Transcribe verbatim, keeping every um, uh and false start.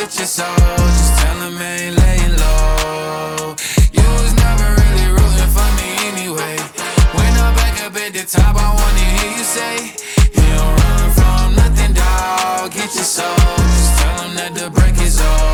get your soul. Just tell him I ain't laying low. You was never really rooting for me anyway. When I'm back up at the top, I wanna hear you say, you don't run from nothing, dawg. Get your soul. Just tell him that the break is over.